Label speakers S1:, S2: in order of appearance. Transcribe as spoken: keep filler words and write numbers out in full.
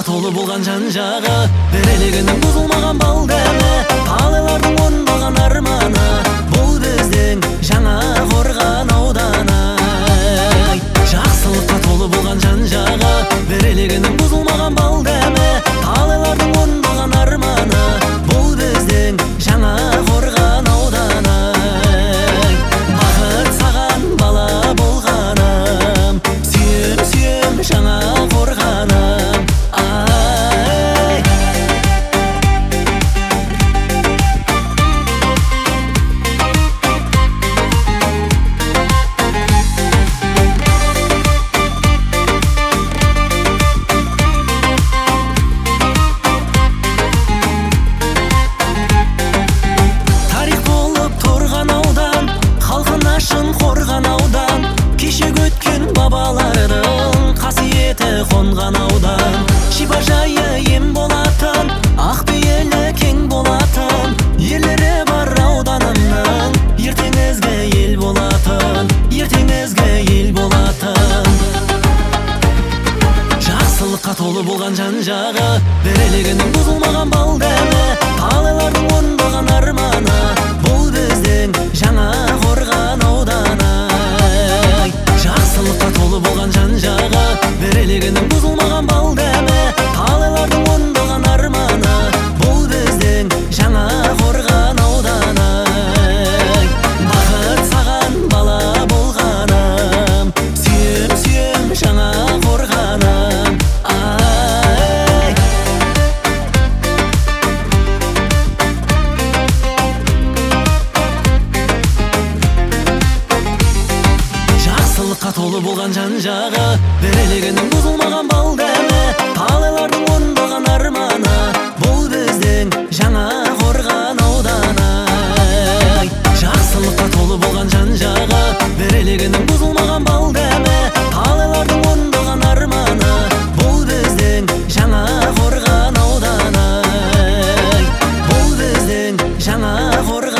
S1: Жақсылыққа толы болған жан жағы, берелігінің бұзылмаған бал дәмі, талайлардың орындалған арманы, бұл біздің жаңа қорған ауданы. Жақсылыққа толы болған жан жағы, берелігінің бұзылмаған бал дәмі, талайлардың орындалған арманы, бұл біздің жаңа қорған ауданы. Бақыт саған бала болғаным, сүйем сүйем жаңа қорғаным. Ай тарих болып тұрған аудан, халқына шын қорған аудан, кешегі өткен бабалардың қасиеті қонған аудан. Шипажайы ем болатын, ақтөбелі кең болатын, ерлері бар ауданымның, ертеңізгі ел болатын, ертеңізгі ел болатын. Жақсылыққа толы болған жан жағы, берелігінің бұзылмаған бал дәмі, талайлардың орындалған арманы, бұл біздің жаңа қорған ауданы. Жақсылыққа толы болған жан жағы, берелігінің бұзылмаған бал дәмі, талайлардың орындалған арманы, бұл біздің жаңа қорған ауданы. Бақыт саған бала болғаным, сүйем сүйем жаңа қорғаным. Ай Жақсылыққа толы болған жан жағы, берелігінің бұзылмаған бал дәмі, талайлардың орындалған арманы, бұл біздің жаңа қорған ауданы. Жақсылыққа толы болған жан жағы, берелігінің бұзылмаған бал дәмі, талайлардың орындалған арманы, бұл біздің жаңа қорған ауданы. Бұл біздің жаңа қорған